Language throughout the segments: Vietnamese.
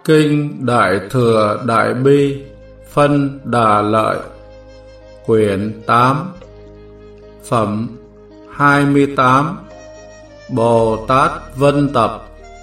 Kinh Đại Thừa Đại Bi Phân Đà Lợi Quyển 8 Phẩm 28 Bồ Tát Vân Tập.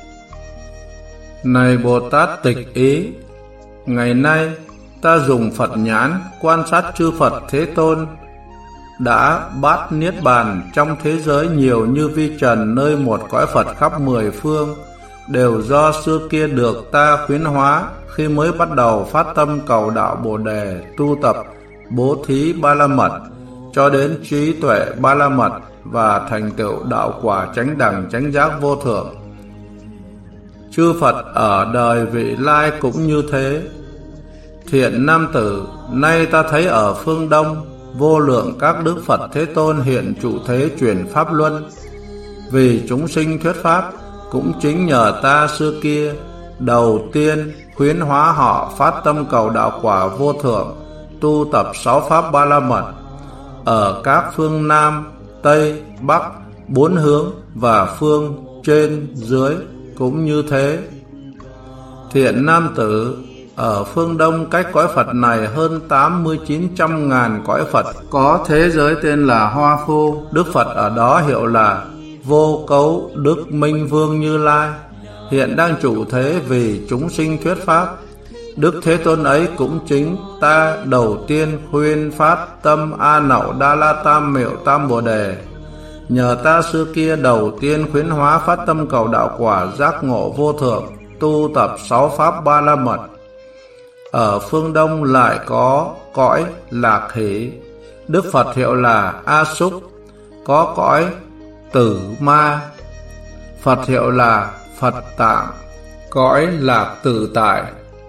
Này Bồ Tát Tịch Ý, ngày nay ta dùng Phật nhãn quan sát chư Phật Thế Tôn đã bát niết bàn trong thế giới nhiều như vi trần nơi một cõi Phật khắp mười phương, đều do xưa kia được ta khuyến hóa khi mới bắt đầu phát tâm cầu đạo Bồ Đề, tu tập bố thí ba la mật cho đến trí tuệ ba la mật và thành tựu đạo quả chánh đẳng chánh giác vô thượng. Chư Phật ở đời vị lai cũng như thế. Thiện nam tử, nay ta thấy ở phương Đông vô lượng các đức Phật Thế Tôn hiện trụ thế truyền pháp luân, vì chúng sinh thuyết pháp. Cũng chính nhờ ta xưa kia đầu tiên khuyến hóa họ phát tâm cầu đạo quả vô thượng, tu tập 6 pháp ba la mật ở các phương Nam, Tây, Bắc, 4 hướng và phương trên dưới cũng như thế. Thiện nam tử, ở phương Đông cách cõi Phật này hơn 8900.000 cõi Phật, có thế giới tên là Hoa Phu. Đức Phật ở đó hiệu là Vô Cấu Đức Minh Vương Như Lai, hiện đang trụ thế vì chúng sinh thuyết pháp. Đức Thế Tôn ấy cũng chính ta đầu tiên khuyên phát tâm A Nậu Đa La Tam Miệu Tam Bồ Đề. Nhờ ta xưa kia đầu tiên khuyến hóa phát tâm cầu đạo quả giác ngộ vô thượng, tu tập 6 pháp ba la mật. Ở phương Đông lại có cõi Lạc Hỷ, Đức Phật hiệu là A Súc. Có cõi Tử Ma, Phật hiệu là Phật Tạng. Cõi Lạc Tự Tại,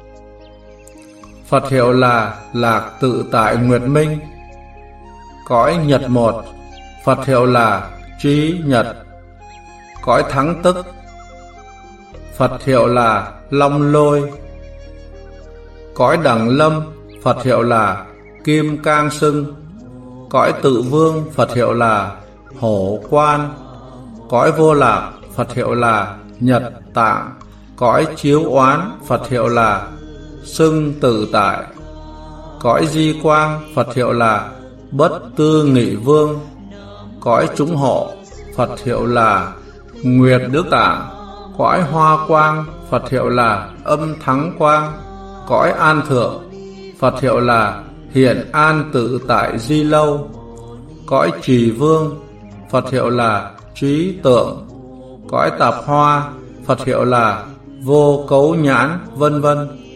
Phật hiệu là Lạc Tự Tại Nguyệt Minh. Cõi Nhật Một, Phật hiệu là Trí Nhật. Cõi Thắng Tức, Phật hiệu là Long Lôi. Cõi Đẳng Lâm, Phật hiệu là Kim Cang Sưng. Cõi Tự Vương, Phật hiệu là Hổ Quan. Cõi Vô Lạc, Phật hiệu là Nhật Tạng. Cõi Chiếu Oán, Phật hiệu là Xưng Tự Tại. Cõi Di Quang, Phật hiệu là Bất Tư Nghị Vương. Cõi Chúng Hộ, Phật hiệu là Nguyệt Đức Tạng. Cõi Hoa Quang, Phật hiệu là Âm Thắng Quang. Cõi An Thượng, Phật hiệu là Hiện An Tự Tại Di Lâu. Cõi Trì Vương, Phật hiệu là Trí Tượng. Cõi Tạp Hoa, Phật hiệu là Vô Cấu Nhãn, vân vân.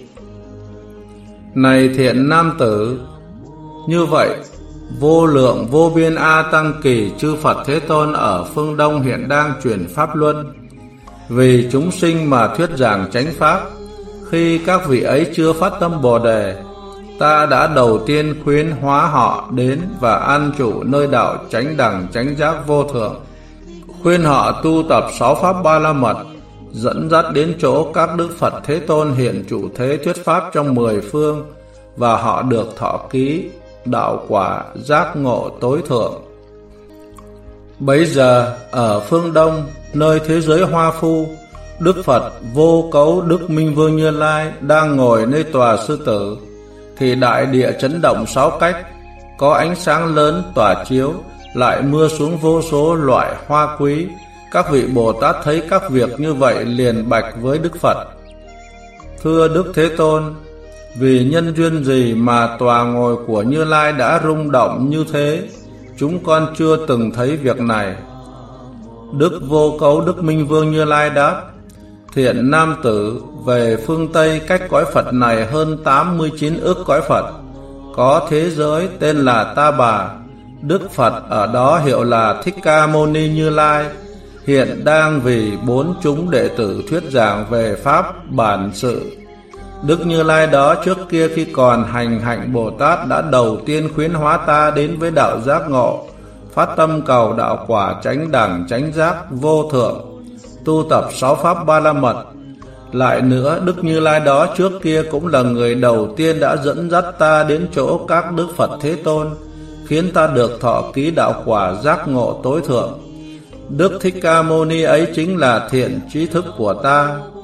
Này thiện nam tử, như vậy vô lượng vô biên A Tăng Kỳ chư Phật Thế Tôn ở phương Đông hiện đang truyền pháp luân, vì chúng sinh mà thuyết giảng chánh pháp. Khi các vị ấy chưa phát tâm Bồ Đề, ta đã đầu tiên khuyến hóa họ đến và an trụ nơi đạo chánh đẳng chánh giác vô thượng, khuyên họ tu tập 6 pháp ba la mật, dẫn dắt đến chỗ các đức Phật Thế Tôn hiện trụ thế thuyết pháp trong 10 phương, và họ được thọ ký đạo quả giác ngộ tối thượng. Bấy giờ ở phương Đông, nơi thế giới Hoa Phu, Đức Phật Vô Cấu Đức Minh Vương Như Lai đang ngồi nơi tòa sư tử, thì đại địa chấn động 6 cách, có ánh sáng lớn tỏa chiếu, lại mưa xuống vô số loại hoa quý. Các vị Bồ Tát thấy các việc như vậy liền bạch với Đức Phật: Thưa Đức Thế Tôn, vì nhân duyên gì mà tòa ngồi của Như Lai đã rung động như thế? Chúng con chưa từng thấy việc này. Đức Vô Cấu Đức Minh Vương Như Lai đáp: Thiện nam tử, về phương Tây cách cõi Phật này hơn 89 ức cõi Phật, có thế giới tên là Ta Bà. Đức Phật ở đó hiệu là Thích Ca Mâu Ni Như Lai, hiện đang vì 4 chúng đệ tử thuyết giảng về pháp bản sự. Đức Như Lai đó trước kia khi còn hành hạnh Bồ Tát đã đầu tiên khuyến hóa ta đến với đạo giác ngộ, phát tâm cầu đạo quả chánh đẳng chánh giác vô thượng, tu tập 6 pháp ba la mật. Lại nữa, Đức Như Lai đó trước kia cũng là người đầu tiên đã dẫn dắt ta đến chỗ các Đức Phật Thế Tôn, khiến ta được thọ ký đạo quả giác ngộ tối thượng. Đức Thích Ca Mâu Ni ấy chính là thiện trí thức của ta.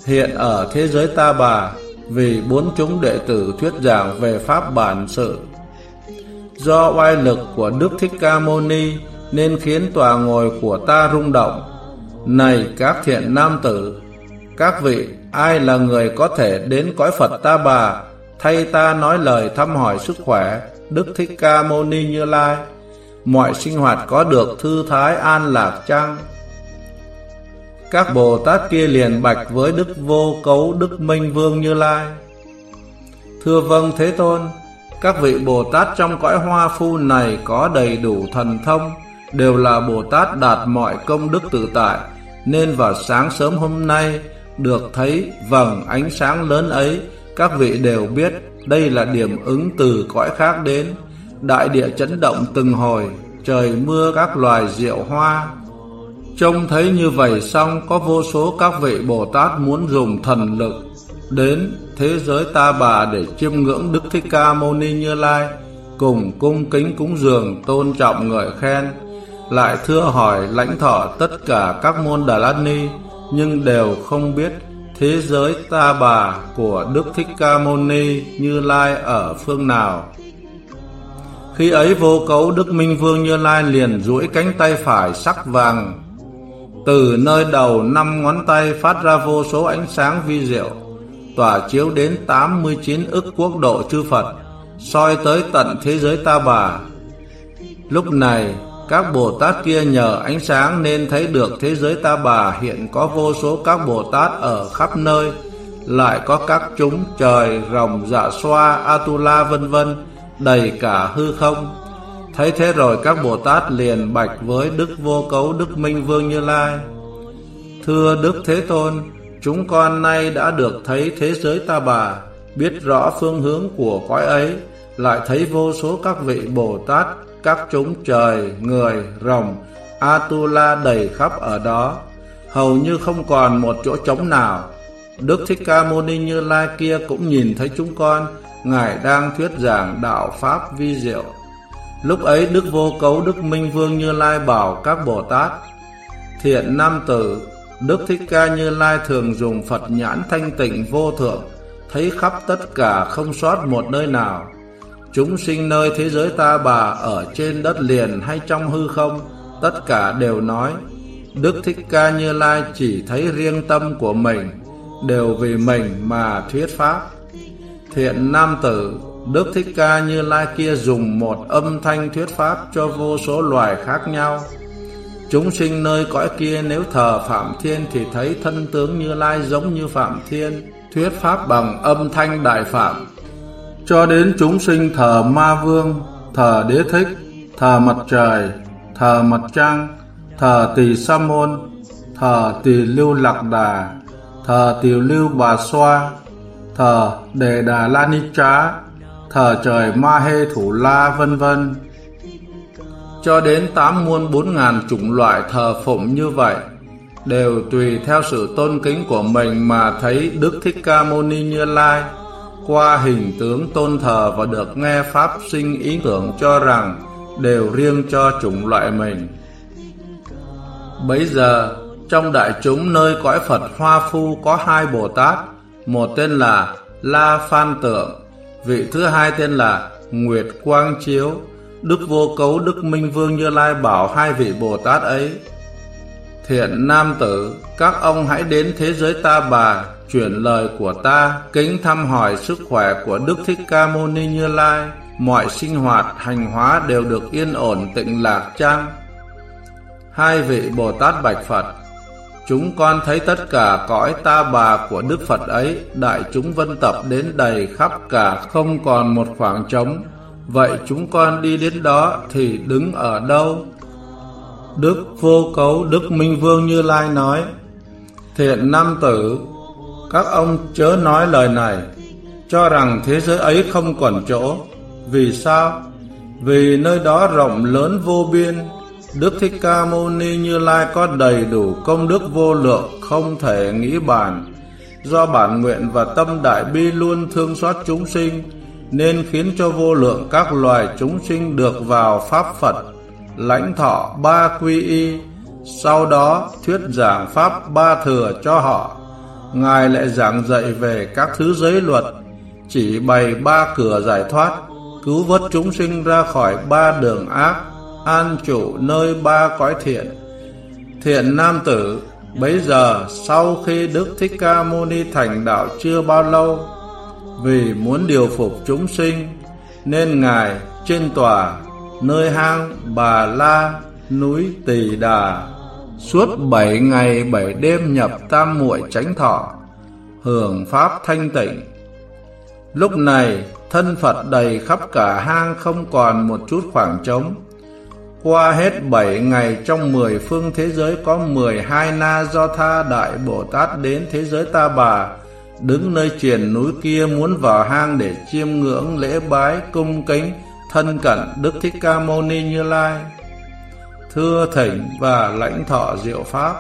hiện ở thế giới Ta Bà, vì 4 chúng đệ tử thuyết giảng về pháp bản sự. Do oai lực của Đức Thích Ca Mâu Ni nên khiến tòa ngồi của ta rung động. Này các thiện nam tử, các vị, ai là người có thể đến cõi Phật Ta Bà thay ta nói lời thăm hỏi sức khỏe Đức Thích Ca Mâu Ni Như Lai? Mọi sinh hoạt có được thư thái an lạc chăng? Các Bồ Tát kia liền bạch với Đức Vô Cấu Đức Minh Vương Như Lai: Thưa vâng Thế Tôn, các vị Bồ Tát trong cõi Hoa Phu này có đầy đủ thần thông, đều là Bồ Tát đạt mọi công đức tự tại, nên vào sáng sớm hôm nay được thấy vầng ánh sáng lớn ấy. Các vị đều biết đây là điểm ứng từ cõi khác đến. Đại địa chấn động từng hồi, trời mưa các loài diệu hoa. Trông thấy như vậy xong, có vô số các vị Bồ Tát muốn dùng thần lực đến thế giới Ta Bà để chiêm ngưỡng Đức Thích Ca Mâu Ni Như Lai, cùng cung kính cúng dường, tôn trọng ngợi khen, lại thưa hỏi lãnh thọ tất cả các môn Đà Lạt Ni, nhưng đều không biết thế giới Ta Bà của Đức Thích Ca Mâu Ni Như Lai ở phương nào. Khi ấy Vô Cấu Đức Minh Vương Như Lai liền duỗi cánh tay phải sắc vàng, từ nơi đầu 5 ngón tay phát ra vô số ánh sáng vi diệu, tỏa chiếu đến 89 ức quốc độ chư Phật, soi tới tận thế giới Ta Bà. Lúc này các Bồ Tát kia nhờ ánh sáng nên thấy được thế giới Ta Bà hiện có vô số các Bồ Tát ở khắp nơi, lại có các chúng trời, rồng, dạ xoa, Atula vân vân, đầy cả hư không. Thấy thế rồi các Bồ Tát liền bạch với Đức Vô Cấu Đức Minh Vương Như Lai: Thưa Đức Thế Tôn, chúng con nay đã được thấy thế giới Ta Bà, biết rõ phương hướng của cõi ấy, lại thấy vô số các vị Bồ Tát, các chúng trời, người, rồng, Atula đầy khắp ở đó, hầu như không còn một chỗ trống nào. Đức Thích Ca Mâu Ni Như Lai kia cũng nhìn thấy chúng con, Ngài đang thuyết giảng đạo pháp vi diệu. Lúc ấy Đức Vô Cấu Đức Minh Vương Như Lai bảo các Bồ Tát: Thiện nam tử, Đức Thích Ca Như Lai thường dùng Phật nhãn thanh tịnh vô thượng, thấy khắp tất cả không sót một nơi nào. Chúng sinh nơi thế giới Ta Bà, ở trên đất liền hay trong hư không, tất cả đều nói Đức Thích Ca Như Lai chỉ thấy riêng tâm của mình, đều vì mình mà thuyết pháp. Thiện nam tử, Đức Thích Ca Như Lai kia dùng một âm thanh thuyết pháp cho vô số loài khác nhau. Chúng sinh nơi cõi kia nếu thờ Phạm Thiên thì thấy thân tướng Như Lai giống như Phạm Thiên, thuyết pháp bằng âm thanh Đại Phạm. Cho đến chúng sinh thờ Ma Vương, thờ Đế Thích, thờ Mặt Trời, thờ Mặt Trăng, thờ Tỳ Sa Môn, thờ Tỳ Lưu Lạc Đà, thờ Tỳ Lưu Bà Xoa, thờ Đề Đà La Ni Trá, thờ trời Ma Hê Thủ La vân vân, cho đến 8 muôn 4.000 chủng loại thờ phụng như vậy, đều tùy theo sự tôn kính của mình mà thấy Đức Thích Ca Mâu Ni Như Lai qua hình tướng tôn thờ, và được nghe pháp sinh ý tưởng cho rằng đều riêng cho chủng loại mình. Bấy giờ trong đại chúng nơi cõi Phật Hoa Phu có 2 Bồ Tát, một tên là La Phan Tượng, vị thứ hai tên là Nguyệt Quang Chiếu. Đức Vô Cấu Đức Minh Vương Như Lai bảo 2 vị Bồ Tát ấy: Thiện nam tử, các ông hãy đến thế giới Ta Bà, chuyển lời của ta, kính thăm hỏi sức khỏe của Đức Thích Ca Mâu Ni Như Lai, mọi sinh hoạt hành hóa đều được yên ổn tịnh lạc chăng? 2 vị Bồ Tát bạch Phật: Chúng con thấy tất cả cõi Ta Bà của Đức Phật ấy, đại chúng vân tập đến đầy khắp cả, không còn một khoảng trống. Vậy chúng con đi đến đó thì đứng ở đâu? Đức Vô Cấu Đức Minh Vương Như Lai nói: Thiện nam tử, các ông chớ nói lời này, cho rằng thế giới ấy không còn chỗ. Vì sao? Vì nơi đó rộng lớn vô biên, Đức Thích Ca Mâu Ni Như Lai có đầy đủ công đức vô lượng, không thể nghĩ bàn. Do bản nguyện và tâm đại bi luôn thương xót chúng sinh, nên khiến cho vô lượng các loài chúng sinh được vào pháp Phật, lãnh thọ 3 quy y, sau đó thuyết giảng pháp 3 thừa cho họ. Ngài lại giảng dạy về các thứ giới luật, chỉ bày 3 cửa giải thoát, cứu vớt chúng sinh ra khỏi 3 đường ác, an trụ nơi 3 cõi thiện. Thiện nam tử, bấy giờ sau khi Đức Thích Ca Mâu Ni thành đạo chưa bao lâu, vì muốn điều phục chúng sinh, nên Ngài trên tòa nơi hang Bà La, núi Tỳ Đà, suốt 7 ngày 7 đêm nhập tam muội chánh thọ, hưởng pháp thanh tịnh. Lúc này thân Phật đầy khắp cả hang, không còn một chút khoảng trống. Qua hết 7 ngày, trong 10 phương thế giới có 12 Na Do Tha Đại Bồ Tát đến thế giới Ta Bà, đứng nơi triền núi kia, muốn vào hang để chiêm ngưỡng lễ bái cung kính thân cận Đức Thích Ca Mâu Ni Như Lai, thưa thỉnh và lãnh thọ diệu pháp.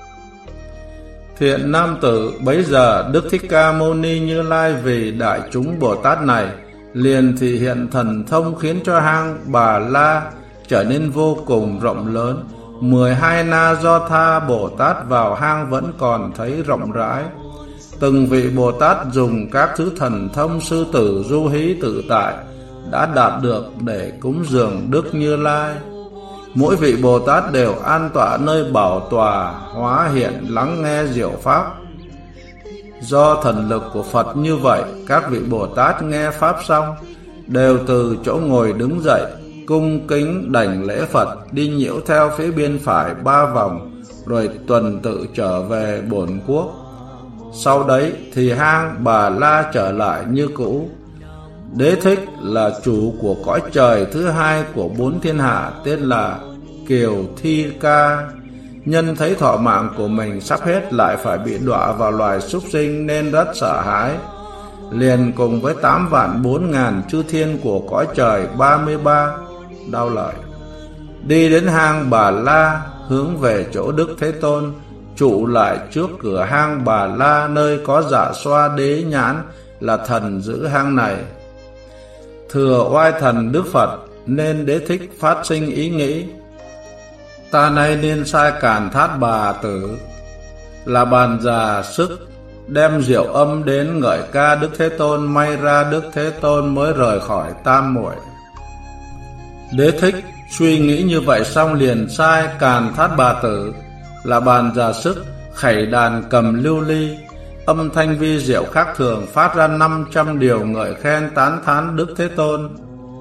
Thiện nam tử, bấy giờ Đức Thích Ca Mâu Ni Như Lai vì đại chúng Bồ Tát này liền thị hiện thần thông, khiến cho hang Bà La trở nên vô cùng rộng lớn. 12 Na Do Tha Bồ Tát vào hang vẫn còn thấy rộng rãi. Từng vị Bồ Tát dùng các thứ thần thông sư tử, du hí, tự tại đã đạt được để cúng dường Đức Như Lai. Mỗi vị Bồ Tát đều an tọa nơi bảo tòa, hóa hiện lắng nghe diệu pháp. Do thần lực của Phật như vậy, các vị Bồ Tát nghe pháp xong đều từ chỗ ngồi đứng dậy, cung kính đảnh lễ Phật, đi nhiễu theo phía bên phải 3 vòng, rồi tuần tự trở về bổn quốc. Sau đấy thì hang Bà La trở lại như cũ. Đế Thích là chủ của cõi trời thứ 2 của 4 thiên hạ, tên là Kiều Thi Ca. Nhân thấy thọ mạng của mình sắp hết, lại phải bị đọa vào loài súc sinh nên rất sợ hãi, liền cùng với 8.400.000 chư thiên của cõi trời 33 đau lợi, đi đến hang Bà La, hướng về chỗ Đức Thế Tôn, trụ lại trước cửa hang Bà La, nơi có Dạ Xoa Đế Nhãn là thần giữ hang này. Thừa oai thần Đức Phật, nên Đế Thích phát sinh ý nghĩ: ta nay nên sai Càn Thát Bà Tử là bàn già sức, đem diệu âm đến ngợi ca Đức Thế Tôn, may ra Đức Thế Tôn mới rời khỏi tam muội. Đế Thích suy nghĩ như vậy xong, liền sai Càn Thát Bà Tử là bàn già sức khẩy đàn cầm lưu ly, âm thanh vi diệu khác thường, phát ra 500 điều ngợi khen tán thán Đức Thế Tôn.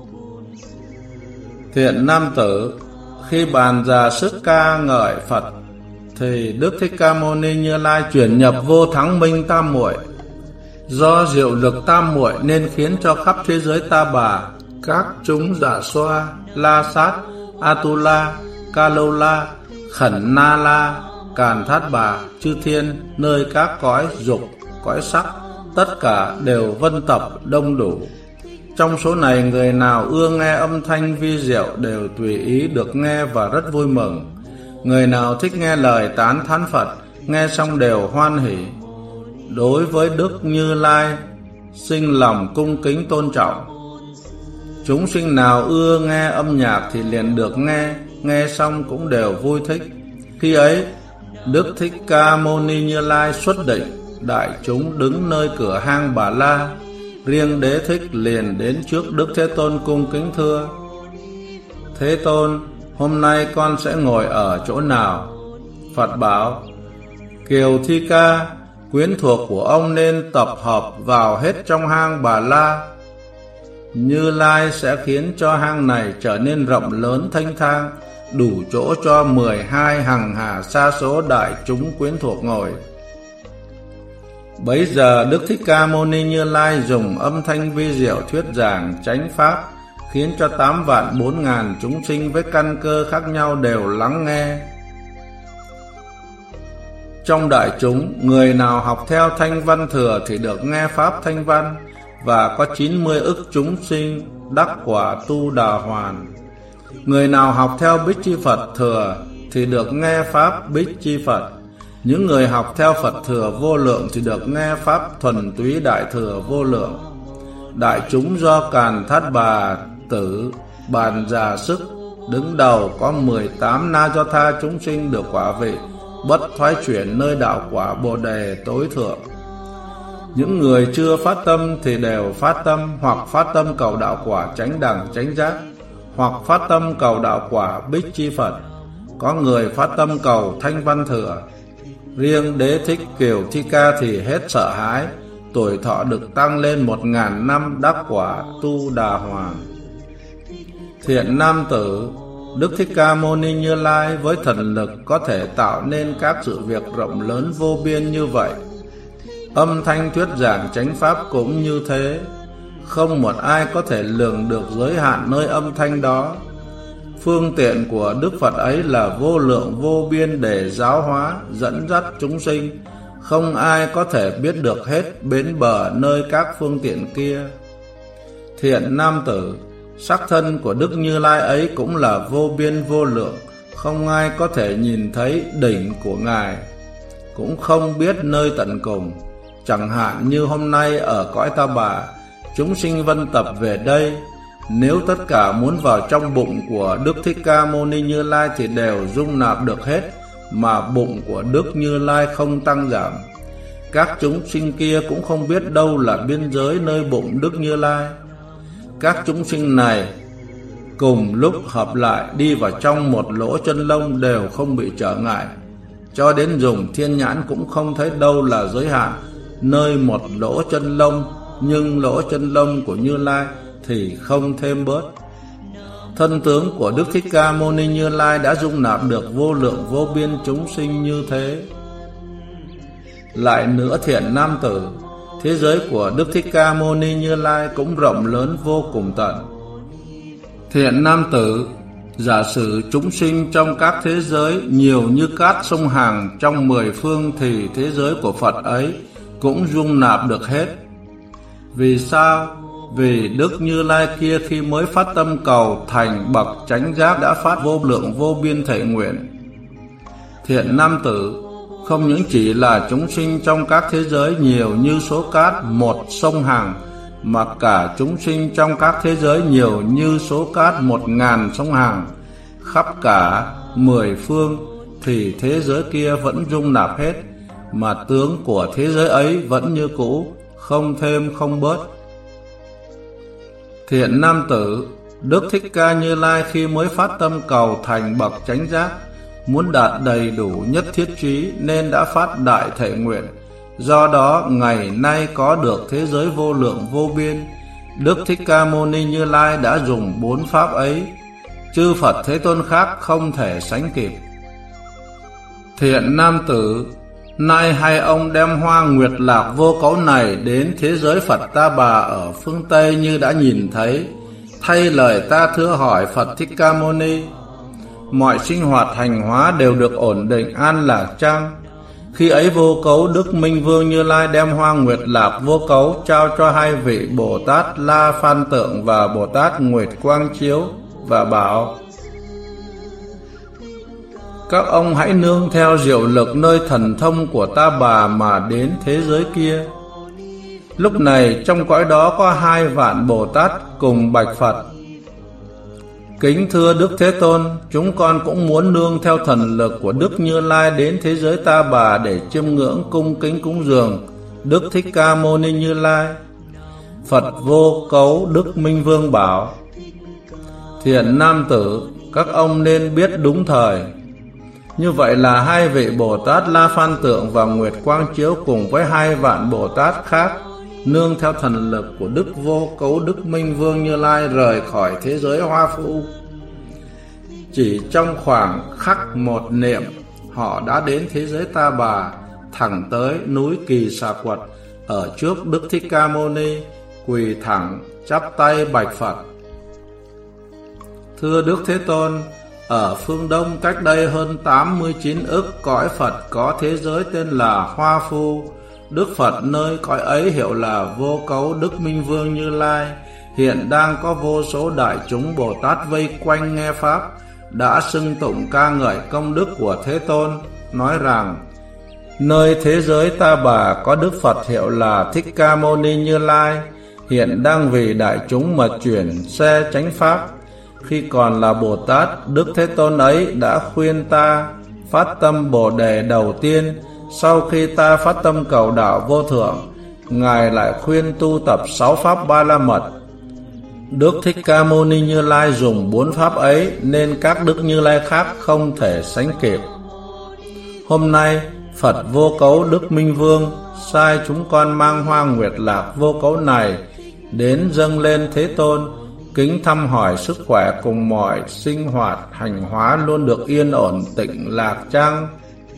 Thiện nam tử, khi bàn già sức ca ngợi Phật, thì Đức Thích Ca Mâu Ni Như Lai chuyển nhập vô thắng minh tam muội. Do diệu lực tam muội nên khiến cho khắp thế giới Ta Bà, các chúng Dạ Xoa, La Sát, Atula, Kalola, Khẩn Na La, Càn Thát Bà, chư thiên nơi các cõi dục, cõi sắc, tất cả đều vân tập đông đủ. Trong số này, người nào ưa nghe âm thanh vi diệu đều tùy ý được nghe và rất vui mừng. Người nào thích nghe lời tán thán Phật, nghe xong đều hoan hỷ. Đối với Đức Như Lai sinh lòng cung kính tôn trọng. Chúng sinh nào ưa nghe âm nhạc thì liền được nghe, nghe xong cũng đều vui thích. Khi ấy, Đức Thích Ca Mâu Ni Như Lai xuất định, đại chúng đứng nơi cửa hang Bà La. Riêng Đế Thích liền đến trước Đức Thế Tôn cung kính thưa: Thế Tôn, hôm nay con sẽ ngồi ở chỗ nào? Phật bảo: Kiều Thi Ca, quyến thuộc của ông nên tập hợp vào hết trong hang Bà La. Như Lai sẽ khiến cho hang này trở nên rộng lớn thanh thang, đủ chỗ cho 12 hằng hà sa số đại chúng quyến thuộc ngồi. Bấy giờ Đức Thích Ca Mâu Ni Như Lai dùng âm thanh vi diệu thuyết giảng chánh pháp, khiến cho 8.400.000 chúng sinh với căn cơ khác nhau đều lắng nghe. Trong đại chúng, người nào học theo thanh văn thừa thì được nghe pháp thanh văn, và có 90 ức chúng sinh đắc quả tu đà hoàn. Người nào học theo Bích Chi Phật thừa thì được nghe pháp Bích Chi Phật. Những người học theo Phật thừa vô lượng thì được nghe pháp thuần túy đại thừa vô lượng. Đại chúng do Càn Thát Bà Tử, bàn già sức đứng đầu, có 18 Na Do Tha chúng sinh được quả vị bất thoái chuyển nơi đạo quả Bồ Đề tối thượng. Những người chưa phát tâm thì đều phát tâm, hoặc phát tâm cầu đạo quả chánh đẳng chánh giác, hoặc phát tâm cầu đạo quả Bích Chi Phật. Có người phát tâm cầu Thanh Văn Thừa. Riêng Đế Thích Kiều Thi Ca thì hết sợ hãi, tuổi thọ được tăng lên 1000 năm, đắc quả Tu Đà Hoàng. Thiện nam tử, Đức Thích Ca Mâu Ni Như Lai với thần lực có thể tạo nên các sự việc rộng lớn vô biên như vậy. Âm thanh thuyết giảng chánh pháp cũng như thế, không một ai có thể lường được giới hạn nơi âm thanh đó. Phương tiện của Đức Phật ấy là vô lượng vô biên để giáo hóa, dẫn dắt chúng sinh, không ai có thể biết được hết bến bờ nơi các phương tiện kia. Thiện nam tử, sắc thân của Đức Như Lai ấy cũng là vô biên vô lượng, không ai có thể nhìn thấy đỉnh của Ngài, cũng không biết nơi tận cùng. Chẳng hạn như hôm nay ở cõi Ta Bà, chúng sinh vân tập về đây, nếu tất cả muốn vào trong bụng của Đức Thích Ca Mâu Ni Như Lai thì đều dung nạp được hết, mà bụng của Đức Như Lai không tăng giảm. Các chúng sinh kia cũng không biết đâu là biên giới nơi bụng Đức Như Lai. Các chúng sinh này cùng lúc hợp lại đi vào trong một lỗ chân lông đều không bị trở ngại, cho đến dùng thiên nhãn cũng không thấy đâu là giới hạn nơi một lỗ chân lông, nhưng lỗ chân lông của Như Lai thì không thêm bớt. Thân tướng của Đức Thích Ca Mâu Ni Như Lai đã dung nạp được vô lượng vô biên chúng sinh như thế. Lại nữa thiện nam tử, thế giới của Đức Thích Ca Mâu Ni Như Lai cũng rộng lớn vô cùng tận. Thiện nam tử, giả sử chúng sinh trong các thế giới nhiều như cát sông Hằng trong 10 phương thì thế giới của Phật ấy cũng dung nạp được hết. Vì sao? Vì Đức Như Lai kia khi mới phát tâm cầu thành bậc chánh giác đã phát vô lượng vô biên thệ nguyện. Thiện nam tử, không những chỉ là chúng sinh trong các thế giới nhiều như số cát một sông Hằng, mà cả chúng sinh trong các thế giới nhiều như số cát 1000 sông Hằng, khắp cả 10 phương thì thế giới kia vẫn dung nạp hết, mà tướng của thế giới ấy vẫn như cũ, không thêm không bớt. Thiện nam tử, Đức Thích Ca Như Lai khi mới phát tâm cầu thành bậc chánh giác, muốn đạt đầy đủ nhất thiết trí nên đã phát đại thệ nguyện. Do đó ngày nay có được thế giới vô lượng vô biên. Đức Thích Ca Mâu Ni Như Lai đã dùng 4 pháp ấy, chư Phật Thế Tôn khác không thể sánh kịp. Thiện nam tử, nay hai ông đem hoa nguyệt lạc vô cấu này đến thế giới Phật Ta Bà ở phương Tây như đã nhìn thấy. Thay lời ta thưa hỏi Phật Thích Ca Mâu Ni, mọi sinh hoạt hành hóa đều được ổn định an lạc chăng? Khi ấy vô cấu Đức Minh Vương Như Lai đem hoa nguyệt lạc vô cấu trao cho hai vị Bồ Tát La Phan Tượng và Bồ Tát Nguyệt Quang Chiếu và bảo: các ông hãy nương theo diệu lực nơi thần thông của Ta Bà mà đến thế giới kia. Lúc này trong cõi đó có 2 vạn Bồ Tát cùng bạch Phật: kính thưa Đức Thế Tôn, chúng con cũng muốn nương theo thần lực của Đức Như Lai đến thế giới Ta Bà để chiêm ngưỡng cung kính cúng dường Đức Thích Ca Mâu Ni Như Lai. Phật vô cấu Đức Minh Vương bảo: thiện nam tử, các ông nên biết đúng thời. Như vậy là 2 vị Bồ Tát La Phan Tượng và Nguyệt Quang Chiếu cùng với 2 vạn Bồ Tát khác nương theo thần lực của Đức vô cấu Đức Minh Vương Như Lai rời khỏi thế giới hoa phu. Chỉ trong khoảng khắc một niệm, họ đã đến thế giới Ta Bà, thẳng tới núi Kỳ Xà Quật ở trước Đức Thích Ca Mâu Ni, quỳ thẳng chắp tay bạch Phật: thưa Đức Thế Tôn, ở phương Đông cách đây hơn 89 ức cõi Phật có thế giới tên là Hoa Phu. Đức Phật nơi cõi ấy hiệu là vô cấu Đức Minh Vương Như Lai. Hiện đang có vô số đại chúng Bồ Tát vây quanh nghe Pháp, đã xưng tụng ca ngợi công đức của Thế Tôn, nói rằng: nơi thế giới Ta Bà có Đức Phật hiệu là Thích Ca Mâu Ni Như Lai, hiện đang vì đại chúng mà chuyển xe chánh Pháp. Khi còn là Bồ Tát, Đức Thế Tôn ấy đã khuyên ta: phát tâm Bồ Đề đầu tiên. Sau khi ta phát tâm cầu đạo vô thượng, Ngài lại khuyên tu tập 6 pháp Ba La Mật. Đức Thích Ca Mâu Ni Như Lai dùng 4 pháp ấy, nên các Đức Như Lai khác không thể sánh kịp. Hôm nay, Phật Vô Cấu Đức Minh Vương sai chúng con mang hoa nguyệt lạc vô cấu này đến dâng lên Thế Tôn, kính thăm hỏi sức khỏe cùng mọi sinh hoạt hành hóa luôn được yên ổn tịnh lạc chăng?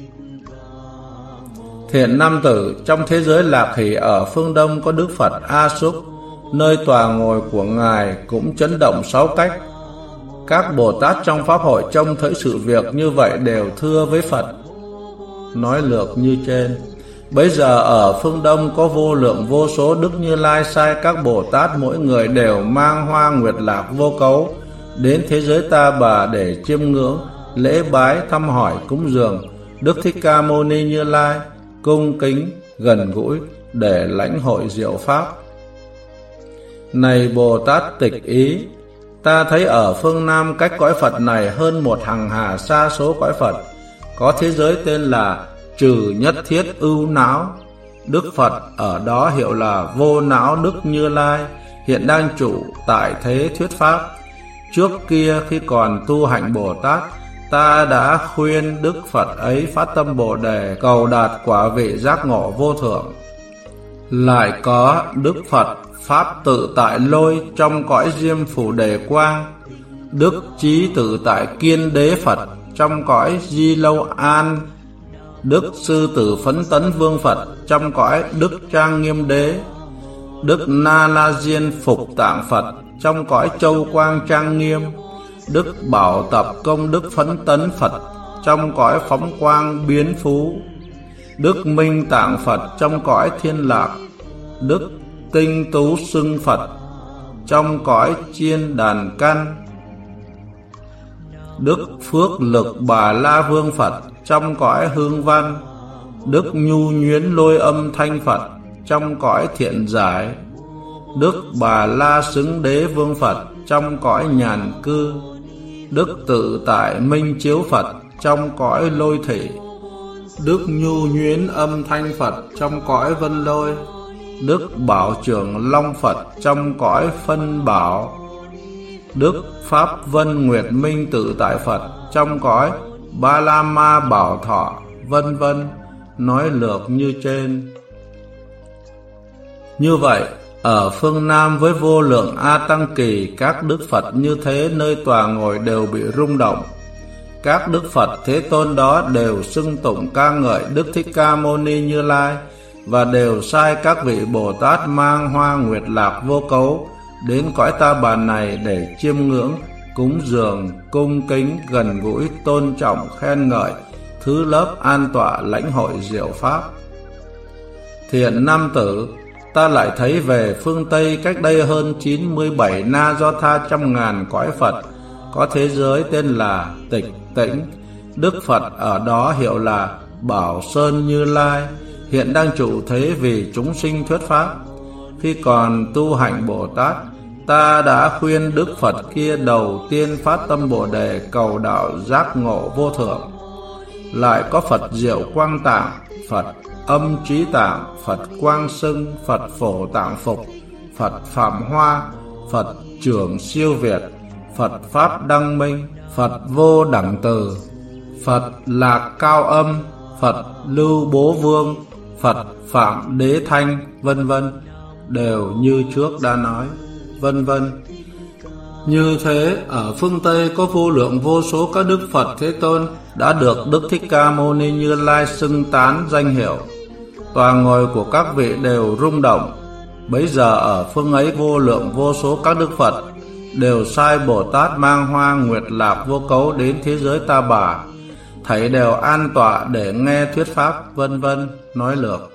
Thiện nam tử, trong thế giới Lạc Hỷ ở phương Đông có Đức Phật A Xúc, nơi tòa ngồi của Ngài cũng chấn động 6 cách. Các Bồ Tát trong Pháp hội trông thấy sự việc như vậy đều thưa với Phật. Nói lược như trên. Bấy giờ ở phương Đông có vô lượng vô số Đức Như Lai sai các Bồ Tát mỗi người đều mang hoa nguyệt lạc vô cấu đến thế giới Ta Bà để chiêm ngưỡng, lễ bái, thăm hỏi, cúng dường Đức Thích Ca Mâu Ni Như Lai, cung kính, gần gũi để lãnh hội diệu pháp. Này Bồ Tát Tịch Ý, ta thấy ở phương Nam cách cõi Phật này hơn một hằng hà sa số cõi Phật, có thế giới tên là Trừ Nhất Thiết Ưu Não. Đức Phật ở đó hiệu là Vô Não Đức Như Lai, hiện đang trụ tại thế thuyết pháp. Trước kia khi còn tu hạnh Bồ Tát, ta đã khuyên Đức Phật ấy phát tâm Bồ Đề cầu đạt quả vị giác ngộ vô thượng. Lại có Đức Phật Pháp Tự Tại Lôi trong cõi Diêm Phù Đề Quang, Đức Chí Tự Tại Kiên Đế Phật trong cõi Di Lâu An, Đức Sư Tử Phấn Tấn Vương Phật trong cõi Đức Trang Nghiêm Đế, Đức Na La Diên Phục Tạng Phật trong cõi Châu Quang Trang Nghiêm, Đức Bảo Tập Công Đức Phấn Tấn Phật trong cõi Phóng Quang Biến Phú, Đức Minh Tạng Phật trong cõi Thiên Lạc, Đức Tinh Tú Xưng Phật trong cõi Chiên Đàn Căn, Đức Phước Lực Bà La Vương Phật trong cõi Hương Văn, Đức Nhu Nhuyến Lôi Âm Thanh Phật trong cõi Thiện Giải, Đức Bà La Xứng Đế Vương Phật trong cõi Nhàn Cư, Đức Tự Tại Minh Chiếu Phật trong cõi Lôi Thị, Đức Nhu Nhuyến Âm Thanh Phật trong cõi Vân Lôi, Đức Bảo Trưởng Long Phật trong cõi Phân Bảo, Đức Pháp Vân Nguyệt Minh Tự Tại Phật trong cõi Ba La Ma Bảo Thọ, vân vân. Nói lược như trên. Như vậy, ở phương Nam với vô lượng A Tăng Kỳ, các Đức Phật như thế nơi tòa ngồi đều bị rung động. Các Đức Phật Thế Tôn đó đều xưng tụng ca ngợi Đức Thích Ca Mâu Ni Như Lai, và đều sai các vị Bồ Tát mang hoa nguyệt lạc vô cấu đến cõi Ta Bà này để chiêm ngưỡng, cúng dường, cung kính, gần gũi, tôn trọng, khen ngợi, thứ lớp an tọa lãnh hội diệu pháp. Thiện nam tử, ta lại thấy về phương Tây cách đây hơn 97 na do tha trăm ngàn cõi Phật, có thế giới tên là Tịch Tĩnh. Đức Phật ở đó hiệu là Bảo Sơn Như Lai, hiện đang trụ thế vì chúng sinh thuyết pháp. Khi còn tu hạnh Bồ Tát, ta đã khuyên Đức Phật kia đầu tiên phát tâm Bồ Đề cầu đạo giác ngộ vô thượng. Lại có Phật Diệu Quang Tạng, Phật Âm Trí Tạng, Phật Quang Xưng, Phật Phổ Tạng Phục, Phật Phạm Hoa, Phật Trưởng Siêu Việt, Phật Pháp Đăng Minh, Phật Vô Đẳng Từ, Phật Lạc Cao Âm, Phật Lưu Bố Vương, Phật Phạm Đế Thanh, vân vân, đều như trước đã nói, vân vân. Như thế, ở phương Tây có vô lượng vô số các Đức Phật Thế Tôn đã được Đức Thích Ca Mâu Ni Như Lai xưng tán danh hiệu. Tòa ngồi của các vị đều rung động. Bấy giờ ở phương ấy vô lượng vô số các Đức Phật đều sai Bồ Tát mang hoa nguyệt lạc vô cấu đến thế giới Ta Bà, thảy đều an tọa để nghe thuyết pháp, vân vân. Nói lược.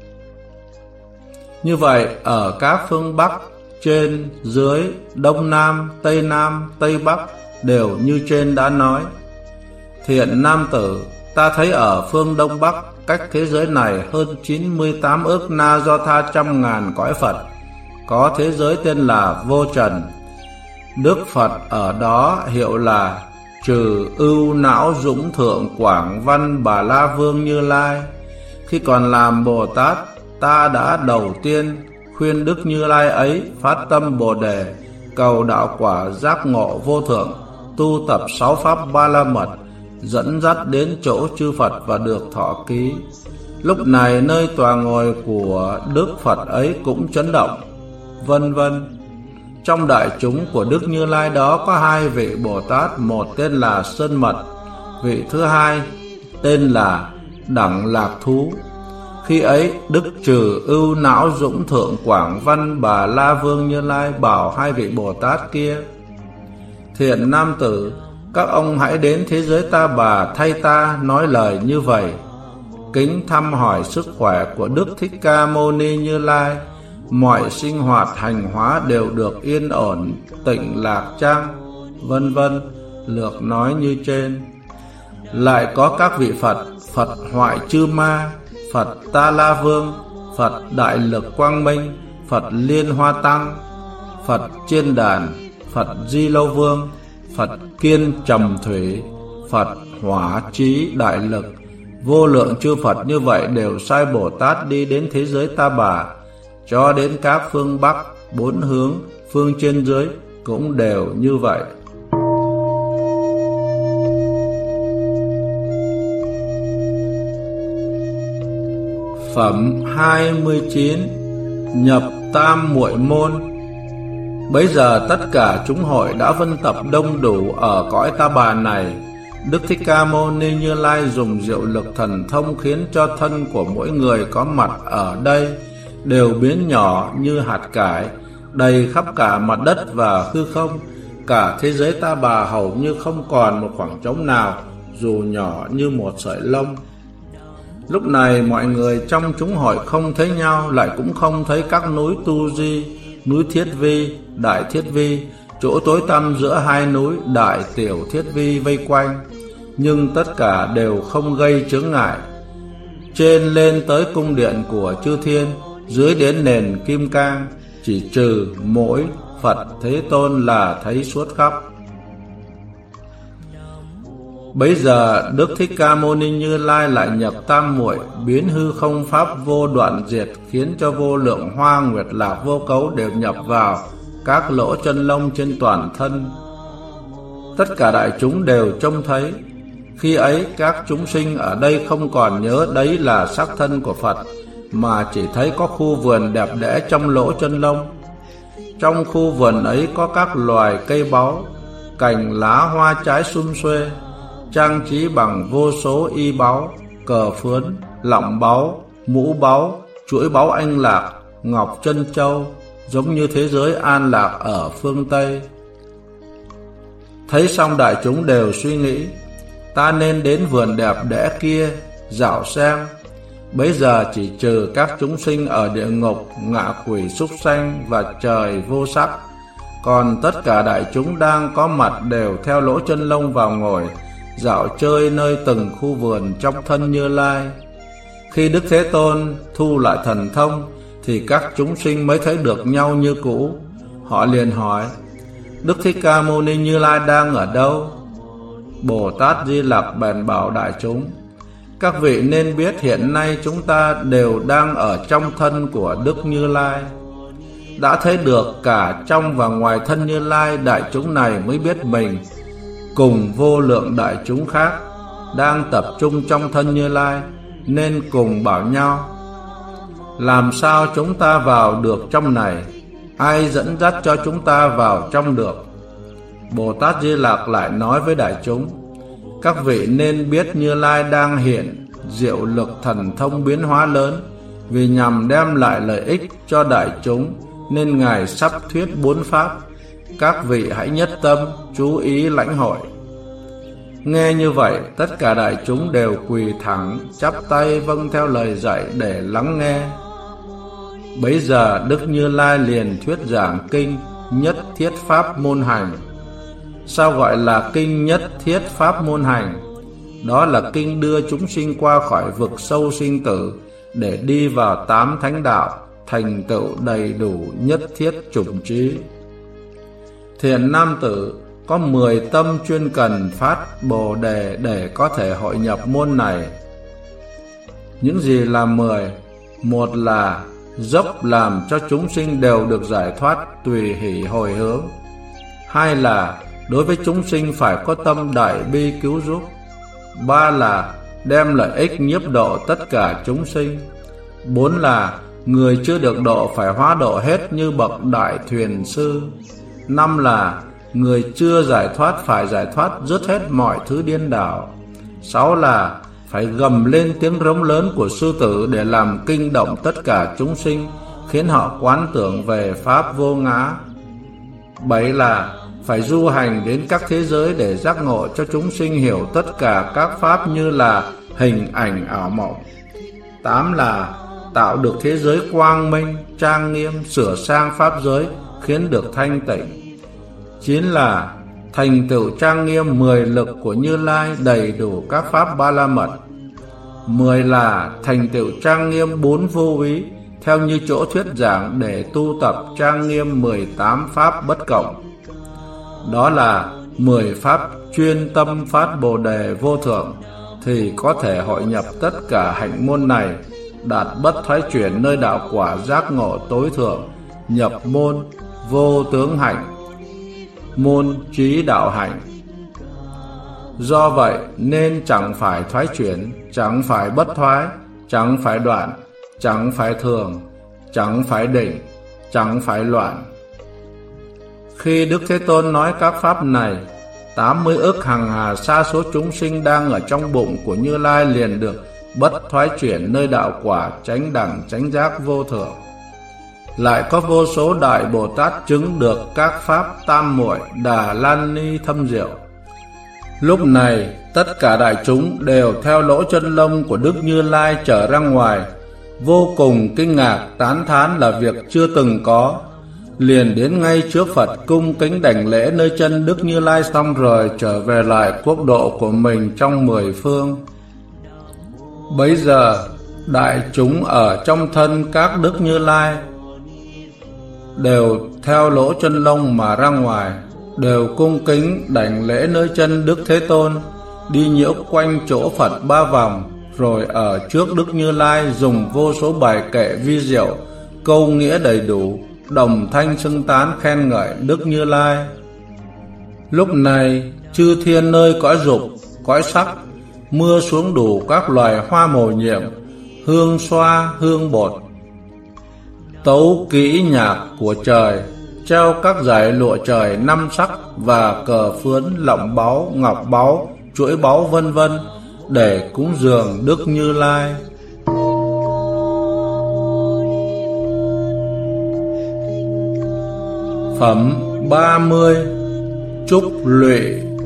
Như vậy, ở các phương Bắc, trên, dưới, Đông Nam, Tây Bắc đều như trên đã nói. Thiện nam tử, ta thấy ở phương Đông Bắc cách thế giới này hơn 98 ức na do tha trăm ngàn cõi Phật, có thế giới tên là Vô Trần. Đức Phật ở đó hiệu là trừ ưu não dũng thượng quảng văn Bà La Vương Như Lai. Khi còn làm Bồ Tát, ta đã đầu tiên khuyên Đức Như Lai ấy phát tâm Bồ Đề, cầu đạo quả giác ngộ vô thượng, tu tập 6 pháp Ba La Mật, dẫn dắt đến chỗ chư Phật và được thọ ký. Lúc này nơi tòa ngồi của Đức Phật ấy cũng chấn động, vân vân. Trong đại chúng của Đức Như Lai đó có 2 vị Bồ Tát, một tên là Sơn Mật, vị thứ hai tên là Đẳng Lạc Thú. Khi ấy Đức trừ ưu não dũng thượng quảng văn Bà La Vương Như Lai bảo 2 vị Bồ Tát kia: Thiện nam tử, các ông hãy đến thế giới Ta Bà thay ta nói lời như vậy. Kính thăm hỏi sức khỏe của Đức Thích Ca Mâu Ni Như Lai, mọi sinh hoạt hành hóa đều được yên ổn, tịnh lạc chăng? Vân vân, lược nói như trên. Lại có các vị Phật, Phật Hoại Chư Ma, Phật Ta La Vương, Phật Đại Lực Quang Minh, Phật Liên Hoa Tăng, Phật Chiên Đàn, Phật Di Lâu Vương, Phật Kiên Trầm Thủy, Phật Hỏa Trí Đại Lực. Vô lượng chư Phật như vậy đều sai Bồ Tát đi đến thế giới Ta Bà, cho đến các phương Bắc, 4 hướng, phương trên dưới cũng đều như vậy. Phẩm 29. Nhập Tam Muội Môn. Bấy giờ tất cả chúng hội đã vân tập đông đủ ở cõi Ta Bà này. Đức Thích Ca Mâu Ni Như Lai dùng diệu lực thần thông khiến cho thân của mỗi người có mặt ở đây đều biến nhỏ như hạt cải, đầy khắp cả mặt đất và hư không. Cả thế giới Ta Bà hầu như không còn một khoảng trống nào, dù nhỏ như một sợi lông. Lúc này mọi người trong chúng hội không thấy nhau, lại cũng không thấy các núi Tu Di, núi Thiết Vi, Đại Thiết Vi, chỗ tối tăm giữa 2 núi Đại Tiểu Thiết Vi vây quanh, nhưng tất cả đều không gây chướng ngại. Trên lên tới cung điện của chư thiên, dưới đến nền kim cang, chỉ trừ mỗi Phật Thế Tôn là thấy suốt khắp. Bấy giờ Đức Thích Ca Mâu Ni Như Lai lại nhập tam muội, biến hư không pháp vô đoạn diệt, khiến cho vô lượng hoa nguyệt lạc vô cấu đều nhập vào các lỗ chân lông trên toàn thân. Tất cả đại chúng đều trông thấy. Khi ấy các chúng sinh ở đây không còn nhớ đấy là sắc thân của Phật, mà chỉ thấy có khu vườn đẹp đẽ trong lỗ chân lông. Trong khu vườn ấy có các loài cây báu, cành lá hoa trái sum xuê, trang trí bằng vô số y báu, cờ phướn, lọng báu, mũ báu, chuỗi báu anh lạc, ngọc chân châu, giống như thế giới an lạc ở phương Tây. Thấy xong đại chúng đều suy nghĩ, ta nên đến vườn đẹp đẽ kia dạo xem. Bấy giờ chỉ trừ các chúng sinh ở địa ngục, ngạ quỷ, súc sanh và trời vô sắc, còn tất cả đại chúng đang có mặt đều theo lỗ chân lông vào ngồi, dạo chơi nơi từng khu vườn trong thân Như Lai. Khi Đức Thế Tôn thu lại thần thông, thì các chúng sinh mới thấy được nhau như cũ. Họ liền hỏi, Đức Thích Ca Mâu Ni Như Lai đang ở đâu? Bồ Tát Di Lặc bèn bảo đại chúng, các vị nên biết hiện nay chúng ta đều đang ở trong thân của Đức Như Lai. Đã thấy được cả trong và ngoài thân Như Lai, đại chúng này mới biết mình cùng vô lượng đại chúng khác đang tập trung trong thân Như Lai, nên cùng bảo nhau, làm sao chúng ta vào được trong này? Ai dẫn dắt cho chúng ta vào trong được? Bồ Tát Di Lặc lại nói với đại chúng, các vị nên biết Như Lai đang hiện diệu lực thần thông biến hóa lớn, vì nhằm đem lại lợi ích cho đại chúng nên Ngài sắp thuyết 4 pháp. Các vị hãy nhất tâm chú ý lãnh hội. Nghe như vậy, tất cả đại chúng đều quỳ thẳng, chắp tay vâng theo lời dạy để lắng nghe. Bấy giờ Đức Như Lai liền thuyết giảng kinh Nhất Thiết Pháp Môn Hành. Sao gọi là kinh Nhất Thiết Pháp Môn Hành? Đó là kinh đưa chúng sinh qua khỏi vực sâu sinh tử, để đi vào 8 thánh đạo, thành tựu đầy đủ nhất thiết chủng trí. Thiện nam tử, có 10 tâm chuyên cần phát Bồ Đề để có thể hội nhập môn này. Những gì là 10? Một là dốc làm cho chúng sinh đều được giải thoát tùy hỷ hồi hướng. Hai là đối với chúng sinh phải có tâm đại bi cứu giúp. Ba là đem lợi ích nhiếp độ tất cả chúng sinh. Bốn là người chưa được độ phải hóa độ hết như bậc đại thuyền sư. Năm là người chưa giải thoát phải giải thoát dứt hết mọi thứ điên đảo. Sáu là phải gầm lên tiếng rống lớn của sư tử để làm kinh động tất cả chúng sinh, khiến họ quán tưởng về pháp vô ngã. Bảy là phải du hành đến các thế giới để giác ngộ cho chúng sinh hiểu tất cả các pháp như là hình ảnh ảo mộng. Tám là tạo được thế giới quang minh, trang nghiêm, sửa sang pháp giới, khiến được thanh tịnh. Chín là thành tựu trang nghiêm 10 lực của Như Lai đầy đủ các pháp ba la mật. 10 là thành tựu trang nghiêm 4 vô úy theo như chỗ thuyết giảng để tu tập trang nghiêm 18 pháp bất cộng. Đó là 10 pháp chuyên tâm phát Bồ Đề vô thượng thì có thể hội nhập tất cả hạnh môn này, đạt bất thoái chuyển nơi đạo quả giác ngộ tối thượng, nhập môn vô tướng hạnh, môn trí đạo hạnh. Do vậy nên chẳng phải thoái chuyển, chẳng phải bất thoái, chẳng phải đoạn, chẳng phải thường, chẳng phải định, chẳng phải loạn. Khi Đức Thế Tôn nói các pháp này, 80 ức hằng hà sa số chúng sinh đang ở trong bụng của Như Lai liền được bất thoái chuyển nơi đạo quả chánh đẳng chánh giác vô thượng. Lại có vô số đại Bồ Tát chứng được các pháp tam muội Đà Lan Ni thâm diệu. Lúc này tất cả đại chúng đều theo lỗ chân lông của Đức Như Lai trở ra ngoài, vô cùng kinh ngạc tán thán là việc chưa từng có, liền đến ngay trước Phật cung kính đảnh lễ nơi chân Đức Như Lai, xong rồi trở về lại quốc độ của mình trong 10 phương. Bấy giờ đại chúng ở trong thân các Đức Như Lai đều theo lỗ chân lông mà ra ngoài, đều cung kính đảnh lễ nơi chân Đức Thế Tôn, đi nhiễu quanh chỗ Phật 3 vòng, rồi ở trước Đức Như Lai dùng vô số bài kệ vi diệu, câu nghĩa đầy đủ, đồng thanh xưng tán khen ngợi Đức Như Lai. Lúc này chư thiên nơi cõi dục, cõi sắc, mưa xuống đủ các loài hoa màu nhiệm, hương xoa, hương bột, tấu kỹ nhạc của trời, treo các dải lụa trời 5 sắc và cờ phướn, lọng báu, ngọc báu, chuỗi báu vân vân để cúng dường Đức Như Lai. Phẩm 30. Chúc lụy.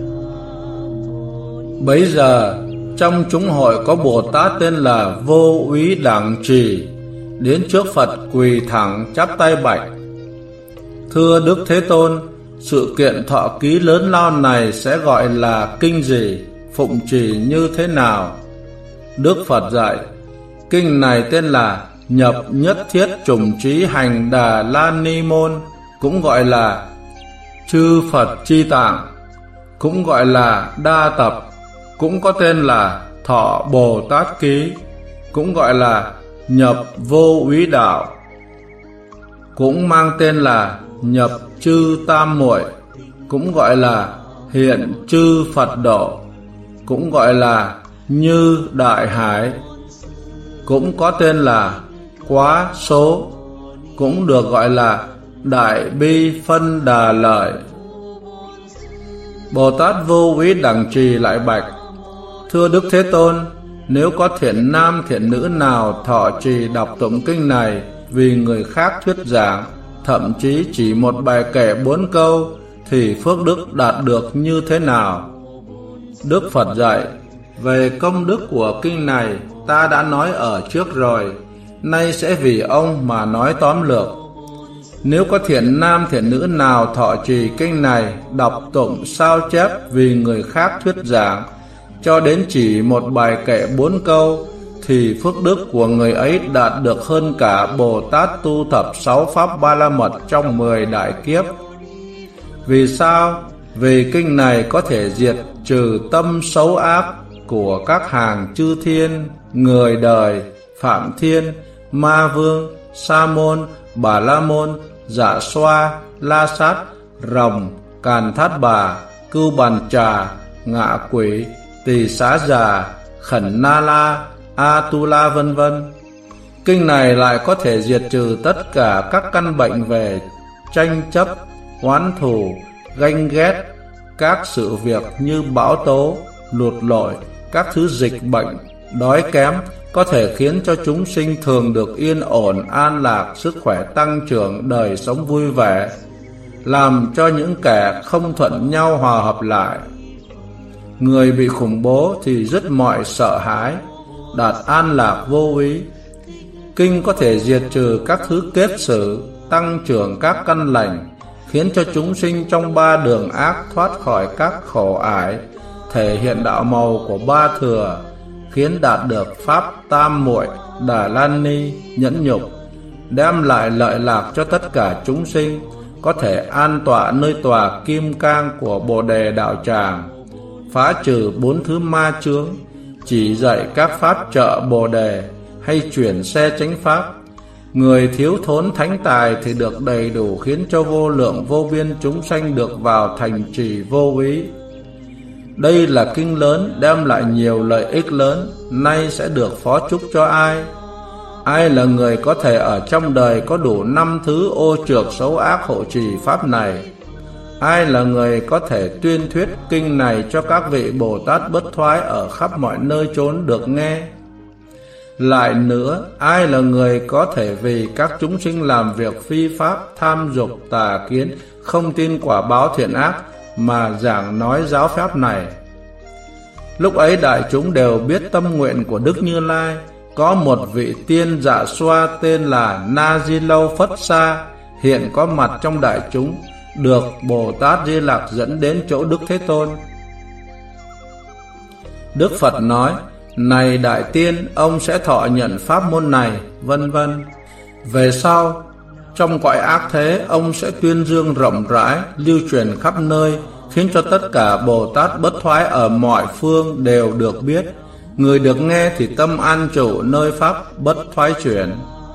Bấy giờ trong chúng hội có Bồ Tát tên là Vô Úy Đẳng Trì, đến trước Phật quỳ thẳng chắp tay bạch: Thưa Đức Thế Tôn, sự kiện thọ ký lớn lao này sẽ gọi là kinh gì, phụng trì như thế nào? Đức Phật dạy: kinh này tên là Nhập Nhất Thiết Chủng Trí Hành Đà Lan Ni Môn, cũng gọi là Chư Phật Chi Tạng, cũng gọi là Đa Tập, cũng có tên là Thọ Bồ Tát Ký, cũng gọi là Nhập Vô Úy Đạo, cũng mang tên là Nhập Chư Tam Muội, cũng gọi là Hiện Chư Phật Độ, cũng gọi là Như Đại Hải, cũng có tên là Quá Số, cũng được gọi là Đại Bi Phân Đà Lợi. Bồ Tát Vô Úy Đẳng Trì lại bạch: Thưa Đức Thế Tôn, nếu có thiện nam thiện nữ nào thọ trì đọc tụng kinh này vì người khác thuyết giảng, thậm chí chỉ một bài kệ 4 câu, thì phước đức đạt được như thế nào? Đức Phật dạy: về công đức của kinh này ta đã nói ở trước rồi, nay sẽ vì ông mà nói tóm lược. Nếu có thiện nam thiện nữ nào thọ trì kinh này, đọc tụng sao chép vì người khác thuyết giảng, cho đến chỉ một bài kệ 4 câu, thì phước đức của người ấy đạt được hơn cả Bồ Tát tu thập 6 pháp ba la mật trong 10 đại kiếp. Vì sao? Vì kinh này có thể diệt trừ tâm xấu ác của các hàng chư thiên, người đời, Phạm Thiên, Ma Vương, Sa Môn, Bà La Môn, Dạ Xoa, La Sát, Rồng, Càn Thát Bà, Cưu Bàn Trà, Ngạ Quỷ, Tỳ Xá Già, Khẩn Na La, A Tu La vân vân. Kinh này lại có thể diệt trừ tất cả các căn bệnh về tranh chấp, oán thù, ganh ghét, các sự việc như bão tố, lụt lội, các thứ dịch bệnh, đói kém, có thể khiến cho chúng sinh thường được yên ổn, an lạc, sức khỏe tăng trưởng, đời sống vui vẻ, làm cho những kẻ không thuận nhau hòa hợp lại. Người bị khủng bố thì dứt mọi sợ hãi, đạt an lạc vô úy. Kinh có thể diệt trừ các thứ kết sử, tăng trưởng các căn lành, khiến cho chúng sinh trong ba đường ác thoát khỏi các khổ ải, thể hiện đạo màu của ba thừa, khiến đạt được pháp tam muội, Đà Lan Ni, nhẫn nhục, đem lại lợi lạc cho tất cả chúng sinh, có thể an tọa nơi tòa kim cang của Bồ Đề đạo tràng, phá trừ 4 thứ ma chướng, chỉ dạy các pháp trợ Bồ Đề hay chuyển xe chánh pháp. Người thiếu thốn thánh tài thì được đầy đủ, khiến cho vô lượng vô biên chúng sanh được vào thành trì vô úy. Đây là kinh lớn, đem lại nhiều lợi ích lớn. Nay sẽ được phó chúc cho ai? Ai là người có thể ở trong đời có đủ 5 thứ ô trược xấu ác hộ trì pháp này? Ai là người có thể tuyên thuyết kinh này cho các vị Bồ Tát bất thoái ở khắp mọi nơi chốn được nghe? Lại nữa, ai là người có thể vì các chúng sinh làm việc phi pháp, tham dục, tà kiến, không tin quả báo thiện ác mà giảng nói giáo pháp này? Lúc ấy đại chúng đều biết tâm nguyện của Đức Như Lai. Có một vị tiên Dạ Xoa tên là Na Di Lâu Phất Sa hiện có mặt trong đại chúng, được Bồ Tát Di Lặc dẫn đến chỗ Đức Thế Tôn. Đức Phật nói: này đại tiên, ông sẽ thọ nhận pháp môn này, vân vân. Về sau, trong cõi ác thế, ông sẽ tuyên dương rộng rãi, lưu truyền khắp nơi, khiến cho tất cả Bồ Tát bất thoái ở mọi phương đều được biết. Người được nghe thì tâm an trụ nơi pháp bất thoái chuyển.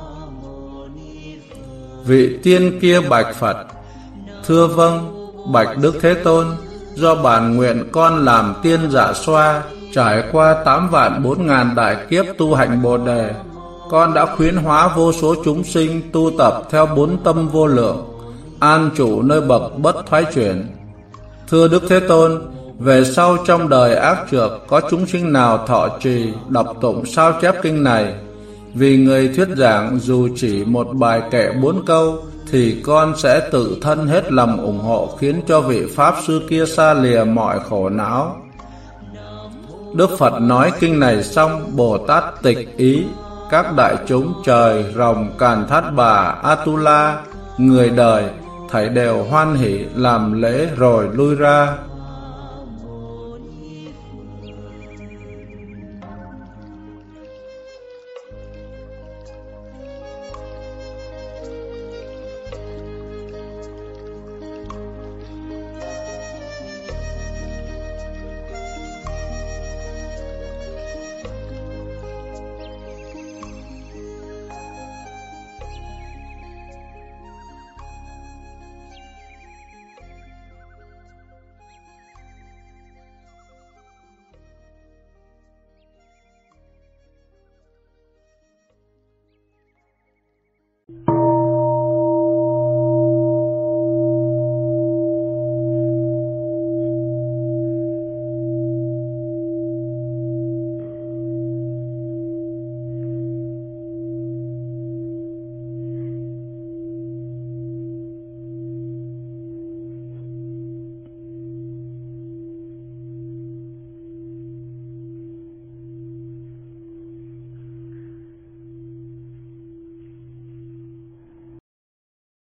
Vị tiên kia bạch Phật: thưa vâng, bạch Đức Thế Tôn, do bản nguyện con làm tiên Dạ Xoa, trải qua 8.000.000 đại kiếp tu hạnh Bồ Đề, con đã khuyến hóa vô số chúng sinh tu tập theo 4 tâm vô lượng, an trụ nơi bậc bất thoái chuyển. Thưa Đức Thế Tôn, về sau trong đời ác trược, có chúng sinh nào thọ trì, đọc tụng sao chép kinh này, vì người thuyết giảng dù chỉ một bài kệ 4 câu, thì con sẽ tự thân hết lòng ủng hộ, khiến cho vị Pháp Sư kia xa lìa mọi khổ não. Đức Phật nói kinh này xong, Bồ Tát tịch ý. Các đại chúng trời, rồng, Càn Thát Bà, Atula, người đời, thảy đều hoan hỷ làm lễ rồi lui ra.